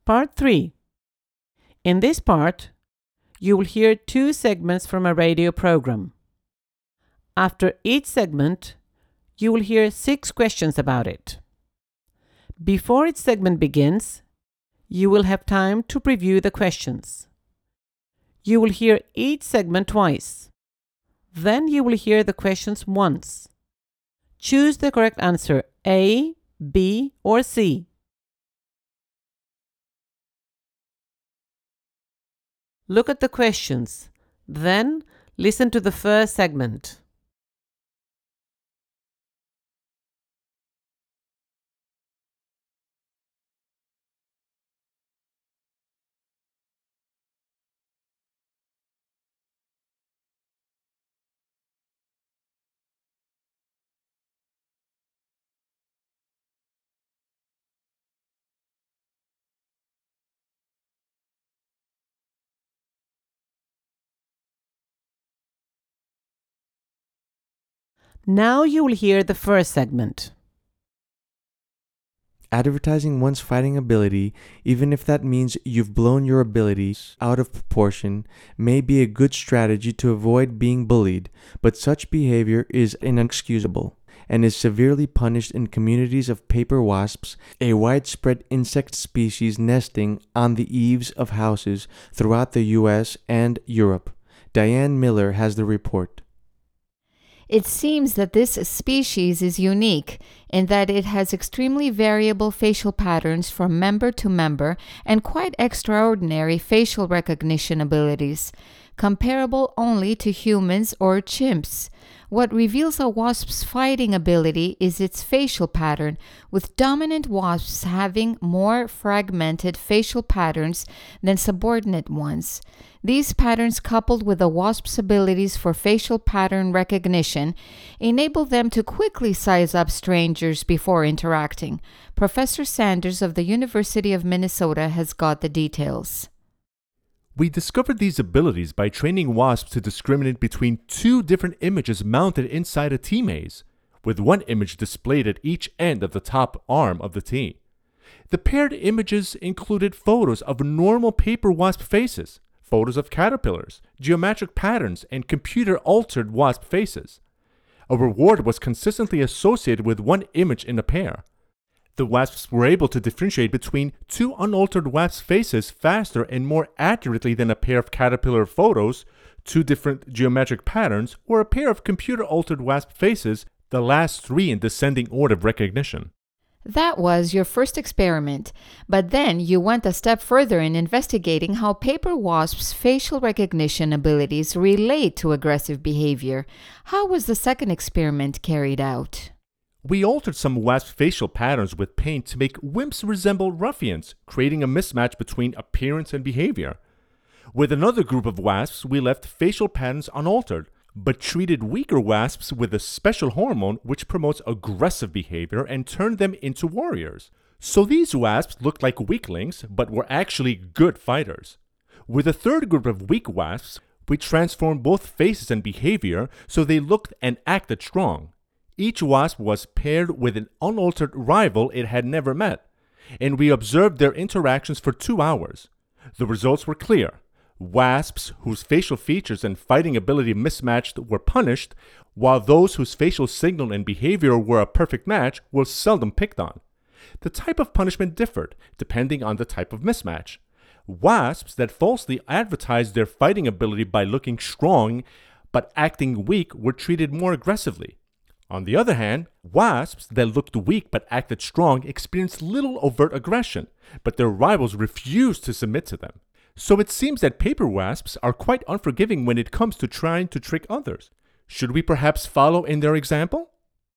Part 3. In this part, you will hear 2 segments from a radio program. After each segment, you will hear 6 questions about it. Before each segment begins, you will have time to preview the questions. You will hear each segment twice. Then you will hear the questions once. Choose the correct answer A, B, or C. Look at the questions, then listen to the first segment. Now you will hear the first segment. Advertising one's fighting ability, even if that means you've blown your abilities out of proportion, may be a good strategy to avoid being bullied, but such behavior is inexcusable and is severely punished in communities of paper wasps, a widespread insect species nesting on the eaves of houses throughout the U.S. and Europe. Diane Miller has the report. It seems that this species is unique in that it has extremely variable facial patterns from member to member and quite extraordinary facial recognition abilities, comparable only to humans or chimps. What reveals a wasp's fighting ability is its facial pattern, with dominant wasps having more fragmented facial patterns than subordinate ones. These patterns, coupled with the wasp's abilities for facial pattern recognition, enable them to quickly size up strangers before interacting. Professor Sanders of the University of Minnesota has got the details. We discovered these abilities by training wasps to discriminate between 2 different images mounted inside a tea maze, with one image displayed at each end of the top arm of the tea. The paired images included photos of normal paper wasp faces, photos of caterpillars, geometric patterns, and computer-altered wasp faces. A reward was consistently associated with one image in a pair. The wasps were able to differentiate between 2 unaltered wasp faces faster and more accurately than a pair of caterpillar photos, 2 different geometric patterns, or a pair of computer-altered wasp faces, the last 3 in descending order of recognition. That was your first experiment, but then you went a step further in investigating how paper wasps' facial recognition abilities relate to aggressive behavior. How was the second experiment carried out? We altered some wasp facial patterns with paint to make wimps resemble ruffians, creating a mismatch between appearance and behavior. With another group of wasps, we left facial patterns unaltered, but treated weaker wasps with a special hormone which promotes aggressive behavior and turned them into warriors. So these wasps looked like weaklings, but were actually good fighters. With a third group of weak wasps, we transformed both faces and behavior so they looked and acted strong. Each wasp was paired with an unaltered rival it had never met, and we observed their interactions for 2 hours. The results were clear. Wasps whose facial features and fighting ability mismatched were punished, while those whose facial signal and behavior were a perfect match were seldom picked on. The type of punishment differed, depending on the type of mismatch. Wasps that falsely advertised their fighting ability by looking strong but acting weak were treated more aggressively. On the other hand, wasps that looked weak but acted strong experienced little overt aggression, but their rivals refused to submit to them. So it seems that paper wasps are quite unforgiving when it comes to trying to trick others. Should we perhaps follow in their example?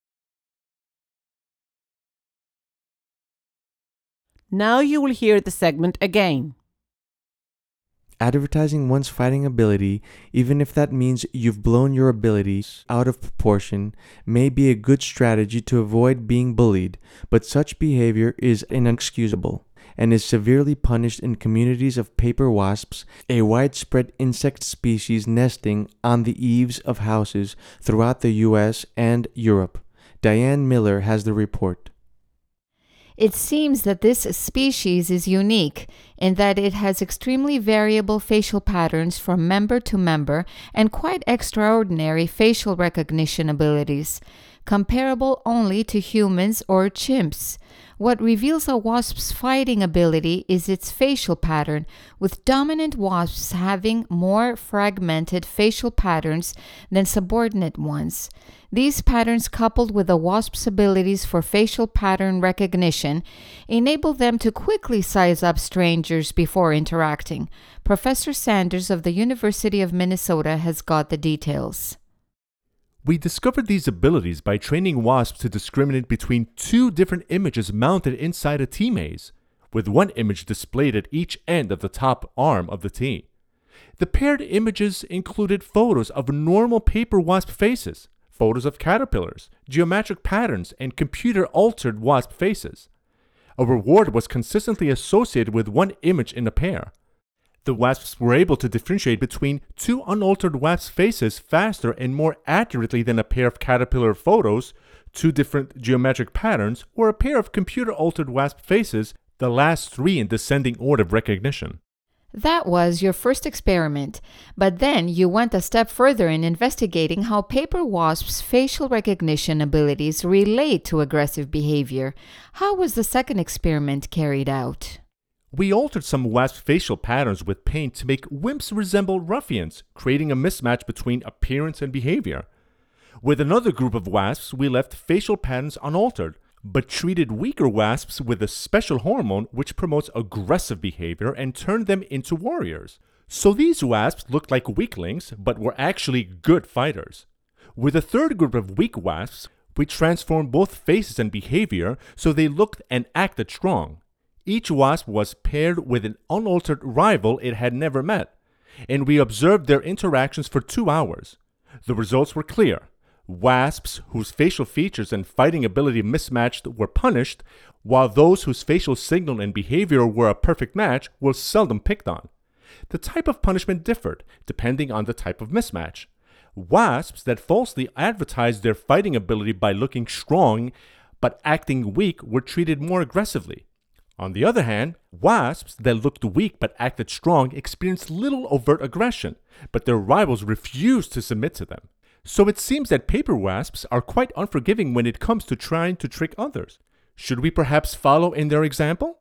Now you will hear the segment again. Advertising one's fighting ability, even if that means you've blown your abilities out of proportion, may be a good strategy to avoid being bullied, but such behavior is inexcusable and is severely punished in communities of paper wasps, a widespread insect species nesting on the eaves of houses throughout the U.S. and Europe. Diane Miller has the report. It seems that this species is unique in that it has extremely variable facial patterns from member to member and quite extraordinary facial recognition abilities, comparable only to humans or chimps. What reveals a wasp's fighting ability is its facial pattern, with dominant wasps having more fragmented facial patterns than subordinate ones. These patterns, coupled with the wasp's abilities for facial pattern recognition, enable them to quickly size up strangers before interacting. Professor Sanders of the University of Minnesota has got the details. We discovered these abilities by training wasps to discriminate between two different images mounted inside a T maze, with one image displayed at each end of the top arm of the T. The paired images included photos of normal paper wasp faces, photos of caterpillars, geometric patterns, and computer-altered wasp faces. A reward was consistently associated with one image in a pair. The wasps were able to differentiate between two unaltered wasp faces faster and more accurately than a pair of caterpillar photos, two different geometric patterns, or a pair of computer-altered wasp faces, the last three in descending order of recognition. That was your first experiment, but then you went a step further in investigating how paper wasps' facial recognition abilities relate to aggressive behavior. How was the second experiment carried out? We altered some wasp facial patterns with paint to make wimps resemble ruffians, creating a mismatch between appearance and behavior. With another group of wasps, we left facial patterns unaltered, but treated weaker wasps with a special hormone which promotes aggressive behavior and turned them into warriors. So these wasps looked like weaklings, but were actually good fighters. With a third group of weak wasps, we transformed both faces and behavior so they looked and acted strong. Each wasp was paired with an unaltered rival it had never met, and we observed their interactions for 2 hours. The results were clear. Wasps whose facial features and fighting ability mismatched were punished, while those whose facial signal and behavior were a perfect match were seldom picked on. The type of punishment differed, depending on the type of mismatch. Wasps that falsely advertised their fighting ability by looking strong but acting weak were treated more aggressively. On the other hand, wasps that looked weak but acted strong experienced little overt aggression, but their rivals refused to submit to them. So it seems that paper wasps are quite unforgiving when it comes to trying to trick others. Should we perhaps follow in their example?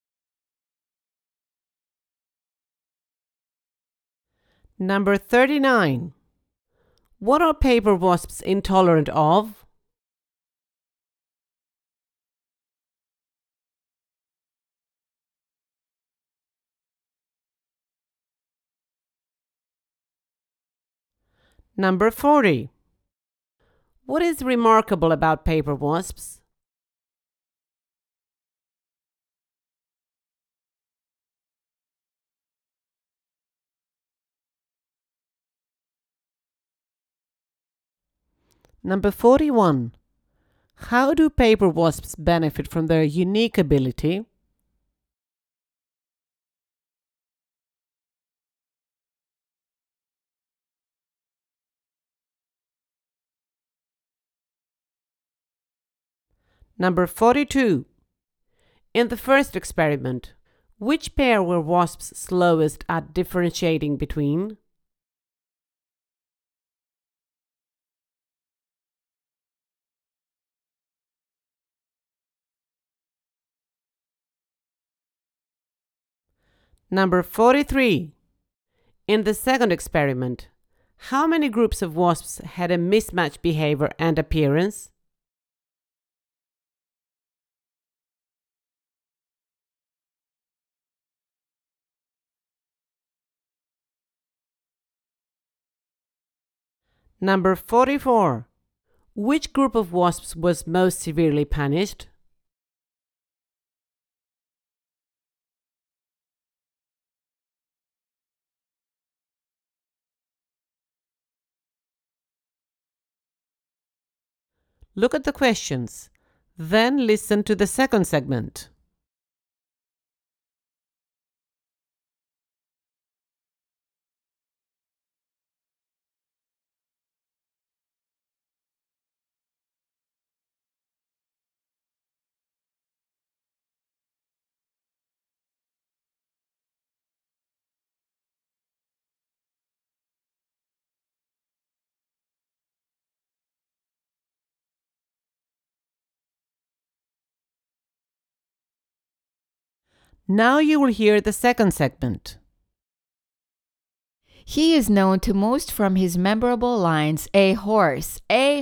Number 39. What are paper wasps intolerant of? Number 40. What is remarkable about paper wasps? Number 41. How do paper wasps benefit from their unique ability? Number 42. In the first experiment, which pair were wasps slowest at differentiating between? Number 43. In the second experiment, how many groups of wasps had a mismatched behavior and appearance? Number 44. Which group of wasps was most severely punished? Look at the questions. Then listen to the second segment. Now you will hear the second segment. He is known to most from his memorable lines, "A horse,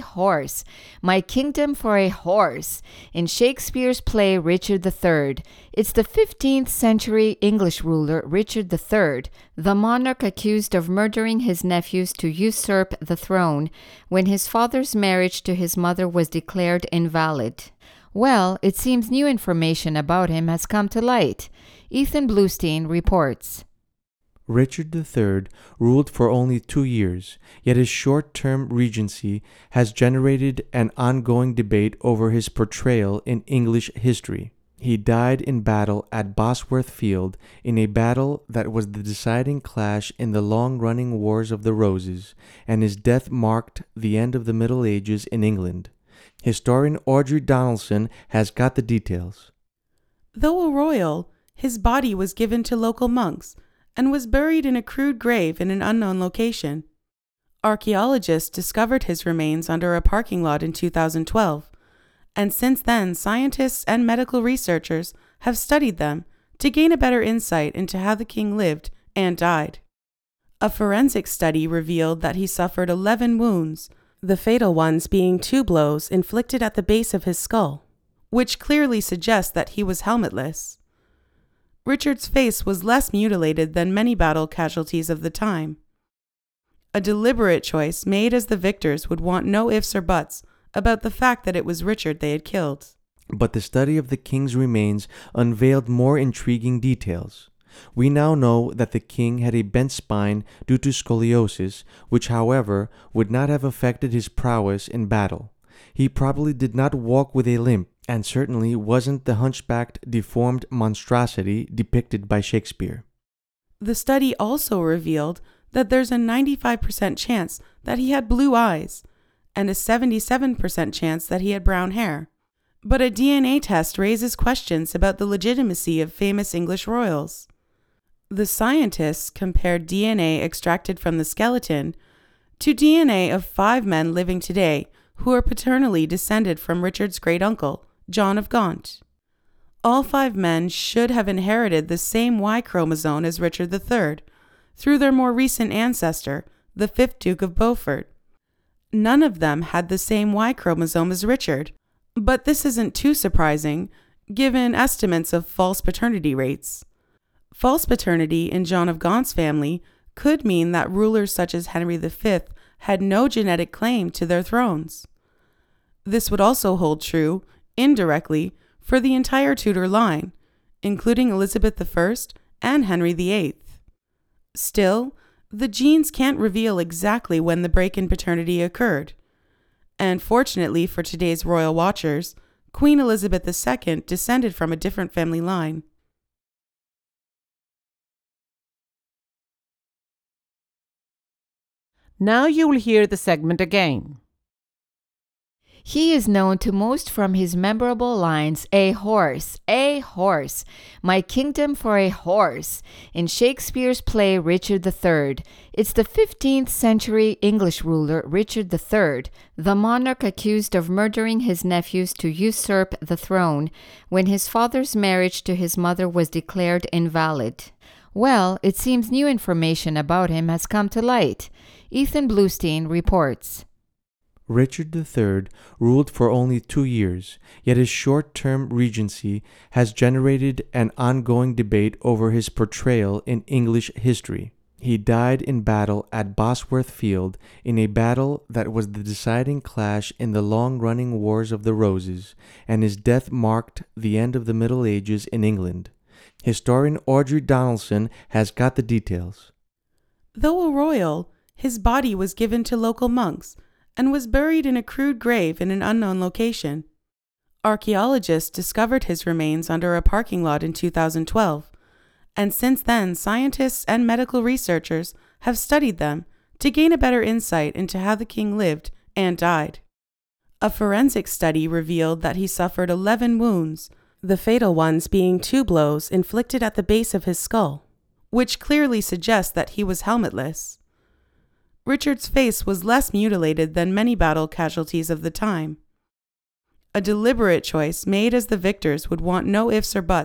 my kingdom for a horse," in Shakespeare's play Richard III. It's the 15th century English ruler Richard III, the monarch accused of murdering his nephews to usurp the throne, when his father's marriage to his mother was declared invalid. Well, it seems new information about him has come to light. Ethan Bluestein reports. Richard III ruled for only 2 years, yet his short-term regency has generated an ongoing debate over his portrayal in English history. He died in battle at Bosworth Field, in a battle that was the deciding clash in the long-running Wars of the Roses, and his death marked the end of the Middle Ages in England. Historian Audrey Donaldson has got the details. Though a royal, his body was given to local monks and was buried in a crude grave in an unknown location. Archaeologists discovered his remains under a parking lot in 2012, and since then scientists and medical researchers have studied them to gain a better insight into how the king lived and died. A forensic study revealed that he suffered 11 wounds, the fatal ones being 2 blows inflicted at the base of his skull, which clearly suggests that he was helmetless. Richard's face was less mutilated than many battle casualties of the time. A deliberate choice made as the victors would want no ifs or buts about the fact that it was Richard they had killed. But the study of the king's remains unveiled more intriguing details. We now know that the king had a bent spine due to scoliosis, which, however, would not have affected his prowess in battle. He probably did not walk with a limp, and certainly wasn't the hunchbacked, deformed monstrosity depicted by Shakespeare. The study also revealed that there's a 95% chance that he had blue eyes, and a 77% chance that he had brown hair. But a DNA test raises questions about the legitimacy of famous English royals. The scientists compared DNA extracted from the skeleton to DNA of 5 men living today who are paternally descended from Richard's great-uncle, John of Gaunt. All 5 men should have inherited the same Y chromosome as Richard III, through their more recent ancestor, the 5th Duke of Beaufort. None of them had the same Y chromosome as Richard, but this isn't too surprising, given estimates of false paternity rates. False paternity in John of Gaunt's family could mean that rulers such as Henry V had no genetic claim to their thrones. This would also hold true, indirectly, for the entire Tudor line, including Elizabeth I and Henry VIII. Still, the genes can't reveal exactly when the break in paternity occurred. And fortunately for today's royal watchers, Queen Elizabeth II descended from a different family line. Now you will hear the segment again. He is known to most from his memorable lines, "A horse, my kingdom for a horse," in Shakespeare's play Richard III. It's the 15th century English ruler Richard III, the monarch accused of murdering his nephews to usurp the throne, when his father's marriage to his mother was declared invalid. Well, it seems new information about him has come to light. Ethan Bluestein reports. Richard III ruled for only 2 years, yet his short-term regency has generated an ongoing debate over his portrayal in English history. He died in battle at Bosworth Field, in a battle that was the deciding clash in the long-running Wars of the Roses, and his death marked the end of the Middle Ages in England. Historian Audrey Donaldson has got the details. Though a royal, his body was given to local monks and was buried in a crude grave in an unknown location. Archaeologists discovered his remains under a parking lot in 2012, and since then scientists and medical researchers have studied them to gain a better insight into how the king lived and died. A forensic study revealed that he suffered 11 wounds, the fatal ones being 2 blows inflicted at the base of his skull, which clearly suggests that he was helmetless. Richard's face was less mutilated than many battle casualties of the time. A deliberate choice made as the victors would want no ifs or buts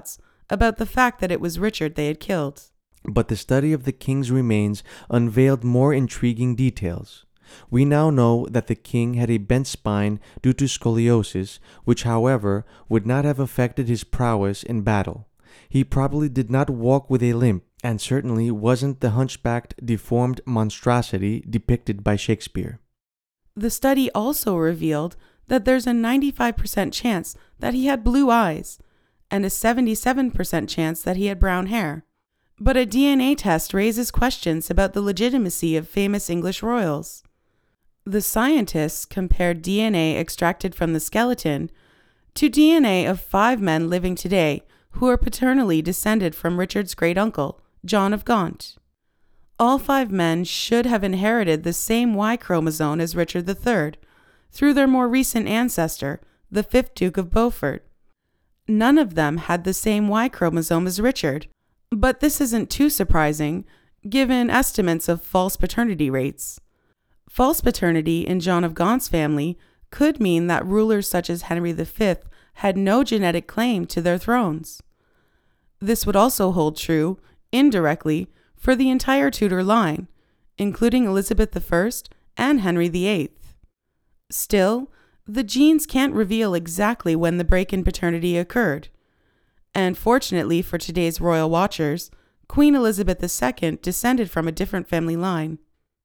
about the fact that it was Richard they had killed. But the study of the king's remains unveiled more intriguing details. We now know that the king had a bent spine due to scoliosis, which, however, would not have affected his prowess in battle. He probably did not walk with a limp, and certainly wasn't the hunchbacked, deformed monstrosity depicted by Shakespeare. The study also revealed that there's a 95% chance that he had blue eyes, and a 77% chance that he had brown hair. But a DNA test raises questions about the legitimacy of famous English royals. The scientists compared DNA extracted from the skeleton to DNA of 5 men living today who are paternally descended from Richard's great-uncle, John of Gaunt. All 5 men should have inherited the same Y chromosome as Richard III, through their more recent ancestor, the 5th Duke of Beaufort. None of them had the same Y chromosome as Richard, but this isn't too surprising, given estimates of false paternity rates. False paternity in John of Gaunt's family could mean that rulers such as Henry V had no genetic claim to their thrones. This would also hold true, indirectly, for the entire Tudor line, including Elizabeth I and Henry VIII. Still, the genes can't reveal exactly when the break in paternity occurred. And fortunately for today's royal watchers, Queen Elizabeth II descended from a different family line.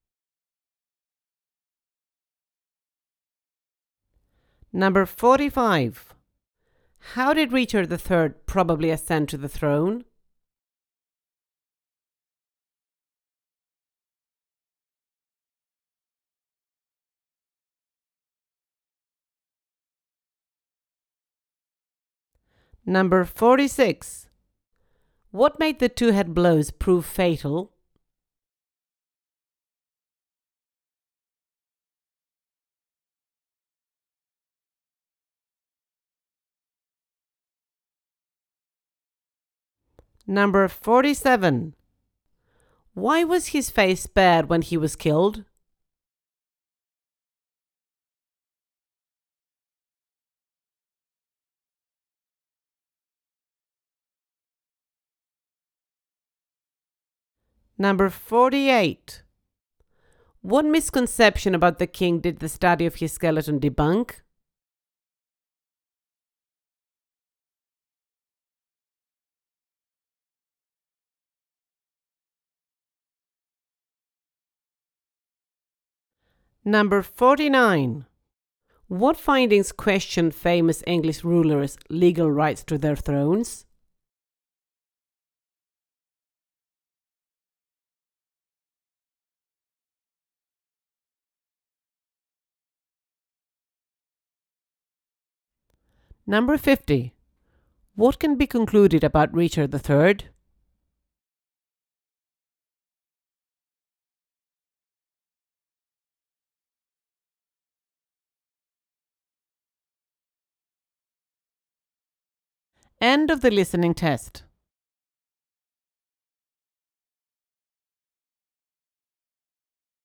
Number 45. How did Richard III probably ascend to the throne? Number 46. What made the 2 head blows prove fatal? Number 47. Why was his face spared when he was killed? Number 48. What misconception about the king did the study of his skeleton debunk? Number 49. What findings questioned famous English rulers' legal rights to their thrones? Number 50. What can be concluded about Richard III? End of the listening test.